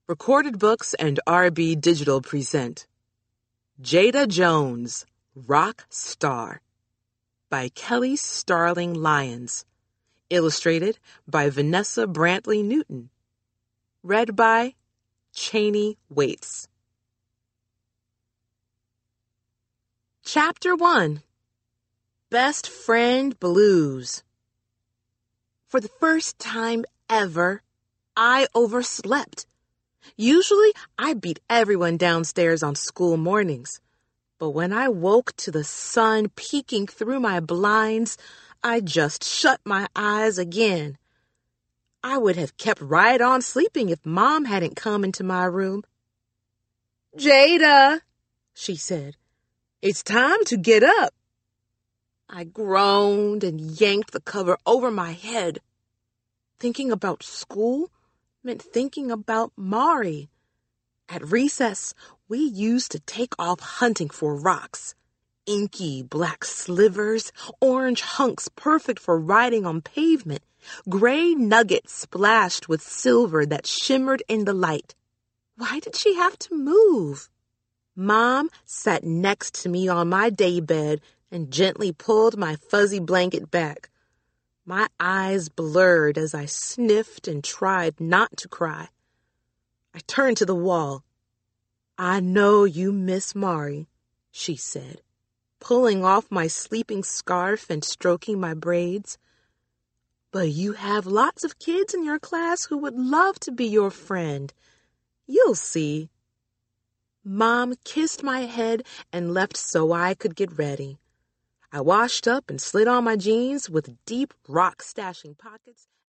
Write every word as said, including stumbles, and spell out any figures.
Recorded Books and R B Digital present Jada Jones, Rock Star by Kelly Starling Lyons. Illustrated by Vanessa Brantley Newton. Read by Cheney Waits. Chapter one. Best Friend Blues. For the first time ever, I overslept. Usually, I beat everyone downstairs on school mornings. But when I woke to the sun peeking through my blinds, I just shut my eyes again. I would have kept right on sleeping if Mom hadn't come into my room. "Jada," she said, "it's time to get up." I groaned and yanked the cover over my head. Thinking about school meant thinking about Mari. At recess, we used to take off hunting for rocks. Inky black slivers, orange hunks perfect for riding on pavement, gray nuggets splashed with silver that shimmered in the light. Why did she have to move? Mom sat next to me on my daybed and gently pulled my fuzzy blanket back. My eyes blurred as I sniffed and tried not to cry. I turned to the wall. "I know you miss Mari," she said, pulling off my sleeping scarf and stroking my braids. "But you have lots of kids in your class who would love to be your friend. You'll see." Mom kissed my head and left so I could get ready. I washed up and slid on my jeans with deep rock stashing pockets.